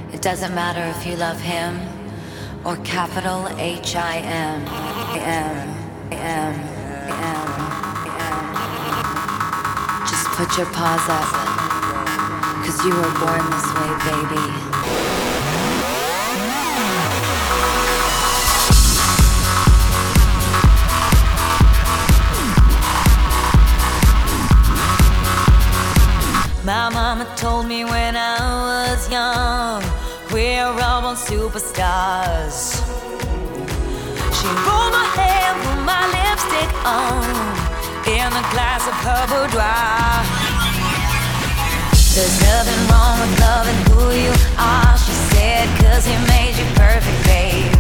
It doesn't matter if you love him or capital H-I-M. Just put your paws up, 'cause you were born this way, baby. My mama told me when I was young, we're all born superstars. She rolled my hair, put my lipstick on, in a glass of her boudoir. There's nothing wrong with loving who you are, she said, 'cause he made you perfect, babe.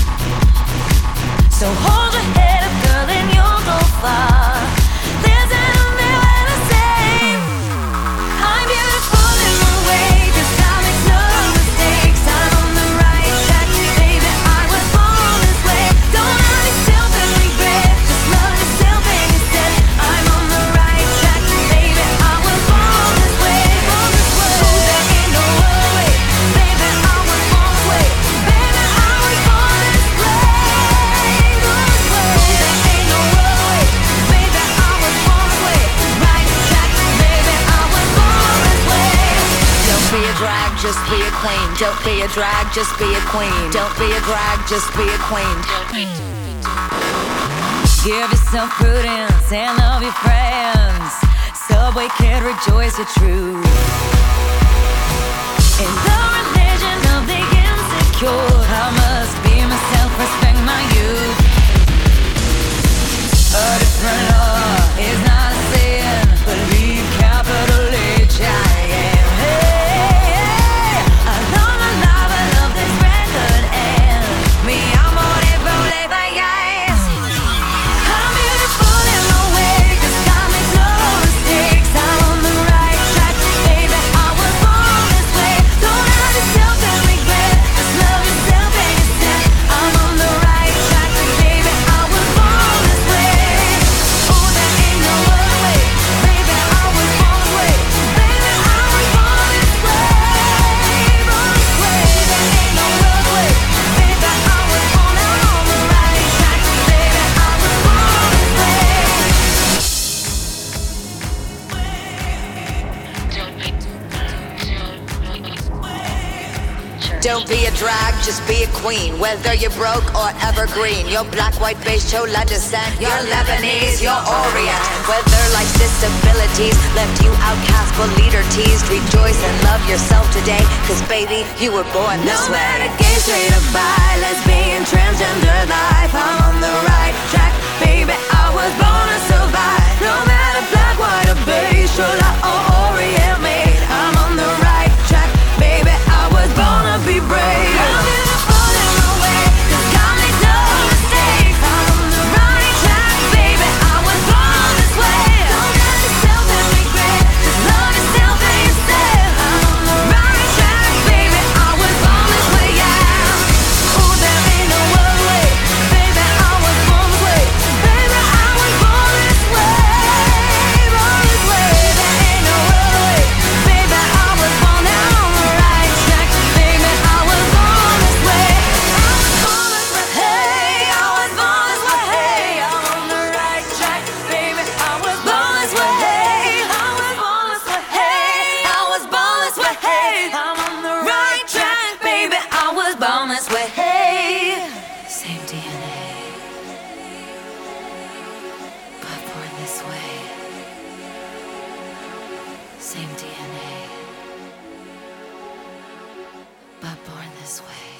So hold your head up, girl, and you'll go far. There's nothing left to say. I'm beautiful in my way, 'cause I make no mistakes. I'm on the right track, baby, I was born this way. Don't hurt yourself and regret, just love yourself and instead. I'm on the right track, baby, I was born this way. Oh, there ain't no other way, baby, I was born this way. Baby, I was born this way. There ain't no other way, baby, I was born this way. Right track, baby, I was born this way. Don't be a drag, just be a queen. Don't be a drag, just be a queen. Don't be a drag, just be a queen. Give yourself prudence and love your friends. Subway kid, rejoice your truth. In the religion of the insecure, I must be myself, respect my youth. A different law is not a sin. Believe capital H-I-M. Hey, I love my life, I love this record, and me amore por le vayas. I'm beautiful in my way, 'cause I make no mistakes. I'm on the right track, baby, I was born this way. Don't hurt yourself and regret, just love yourself and instead. I'm on the right track, baby, I was born this way. Oh, there ain't no other way, baby, I was born this way. Baby, I was born this way, born this way. There ain't no other way, baby, I was born. I'm on the right track, baby, I was born this way. Don't be a drag, just be a queen. Whether you're broke or evergreen, you're black, white, beige, chola descent, you're Lebanese, you're Orient. Whether life's disabilities left you outcast but leader teased, rejoice and love yourself today, 'cause baby, you were born this way. No matter gay, straight or bi, lesbian, transgender life, I'm on the right track, baby, I was born to survive. No matter black, white or beige, chola or Orient made, I'm on the right track, baby, I was born to be brave. I'm beautiful in my way, 'cause God makes no mistakes. I'm on the right track, baby, I was born this way. Don't hurt yourself and regret, just love yourself and instead. I'm on the right track, baby, I was born this way, yeah. Oh, there ain't no other way, baby, I was born this way. Baby, I was born this way, born this way. There ain't no other way, baby, I was born. I'm on the right track, baby, I was born this way. I was born this way, hey, I was born this way, hey. I'm on the right track, baby, I was born this way, hey. I was born this way, hey. I was born this way, hey. I'm on the right track, baby, I was born this way, hey. Same DNA, but born this way. Same DNA, but born this way.